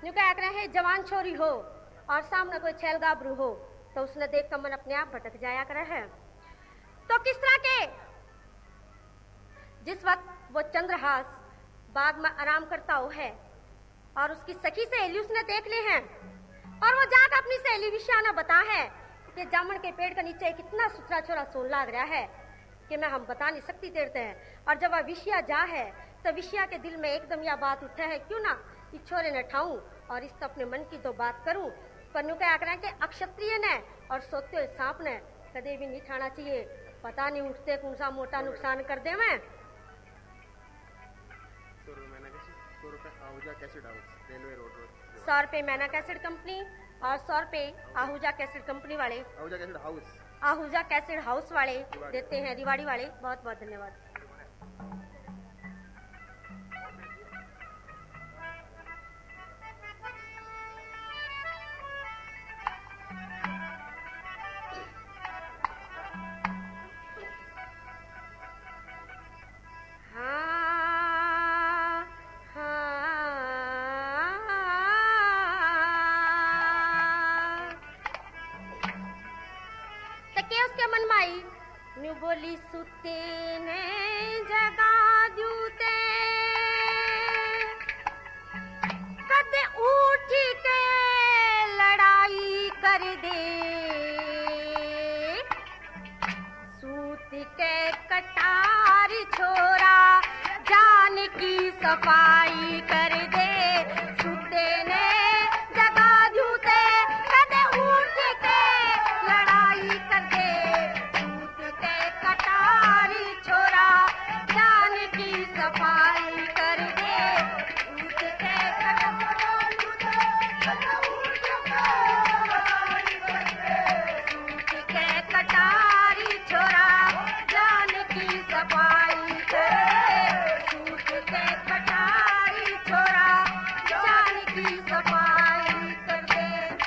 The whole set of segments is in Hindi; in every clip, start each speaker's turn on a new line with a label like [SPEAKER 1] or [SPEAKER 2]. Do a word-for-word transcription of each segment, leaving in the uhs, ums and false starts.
[SPEAKER 1] न्यू क्या रहे हैं, जवान छोरी हो और सामने कोई छैल गाबरू हो तो उसने देख कर मन अपने आप भटक जाया करे है। तो किस तरह के जिस वक्त वो चंद्रहास बाग में आराम करता हो है और उसकी सखी सहेली उसने देख ली है और वो जाकर अपनी सहेली विषयाना बता है कि जामुन के पेड़ के नीचे कितना सुथरा छोरा सोन लाग रहा है कि मैं हम बता नहीं सकती तेरते हैं। और जब वह विषया जा है तो विषया के दिल में एकदम यह बात उठे है, क्यों ना इस छोरे ने ठाऊं और इस तो अपने मन की तो बात करूं। पर न्यू क्या करें कि अक्षत्रिय ने और सोते हुए सांप ने कदे भी नहीं ठाना चाहिए, पता नहीं उठते कौन सा मोटा नुकसान कर दे। मैं सौ रुपए मैना कैसेड कंपनी और सौ रुपए आहूजा कैसेड कंपनी वाले, Ahuja cassette house Ahuja cassette house वाले देते हैं, रिवाड़ी वाले। बहुत बहुत धन्यवाद। न्यू बोली सुते ने जगा दूते कदे उठ के लड़ाई कर दे, सूत के कटार छोरा जान की सफाई कर दे। सुते ने जगा दूते कदे उठ के लड़ाई कर दे, कटारी छोरा जान की सफाई कर दे। सूत के कटारी छोरा जान की सफाई कर दे, सूत के कटारी छोरा जान की सफाई कर दे।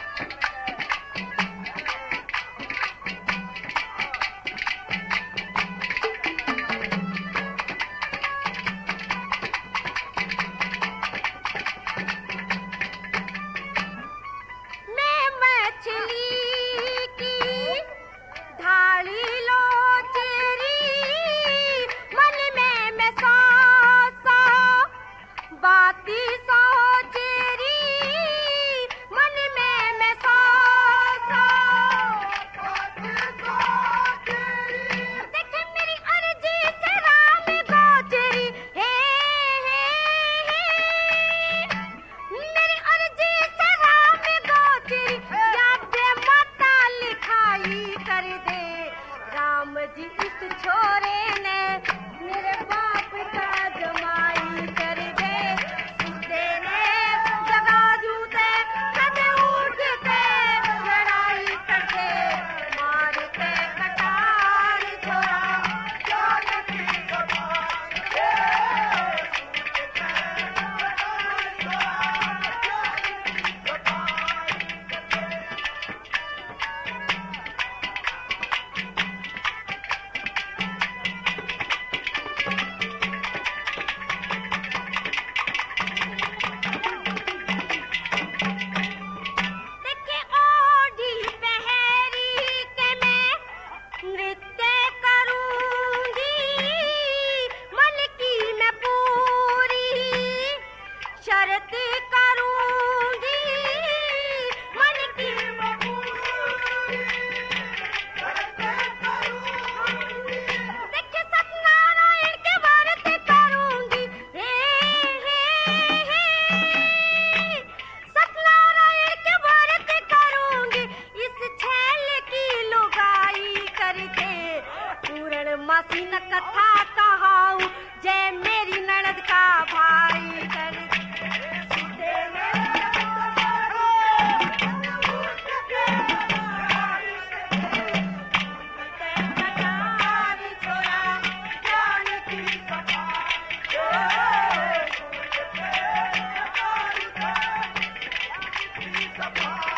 [SPEAKER 1] मासी न कथा कहाऊ जय मेरी ननद का भाई कर Bye.